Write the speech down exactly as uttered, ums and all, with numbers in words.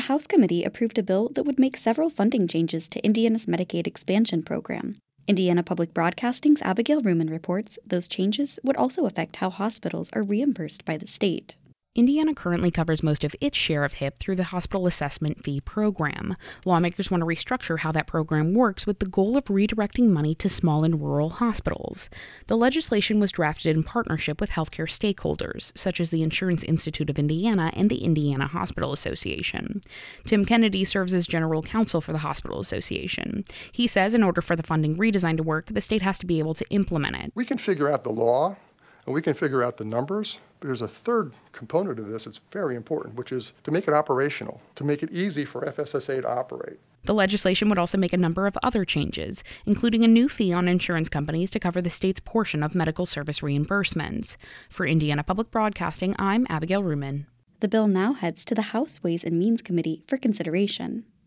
House committee approved a bill that would make several funding changes to Indiana's Medicaid expansion program. Indiana Public Broadcasting's Abigail Ruman reports those changes would also affect how hospitals are reimbursed by the state. Indiana currently covers most of its share of H I P through the Hospital Assessment Fee Program. Lawmakers want to restructure how that program works with the goal of redirecting money to small and rural hospitals. The legislation was drafted in partnership with healthcare stakeholders, such as the Insurance Institute of Indiana and the Indiana Hospital Association. Tim Kennedy serves as general counsel for the Hospital Association. He says in order for the funding redesign to work, the state has to be able to implement it. We can figure out the law, and we can figure out the numbers, but there's a third component of this that's very important, which is to make it operational, to make it easy for F S S A to operate. The legislation would also make a number of other changes, including a new fee on insurance companies to cover the state's portion of medical service reimbursements. For Indiana Public Broadcasting, I'm Abigail Ruman. The bill now heads to the House Ways and Means Committee for consideration.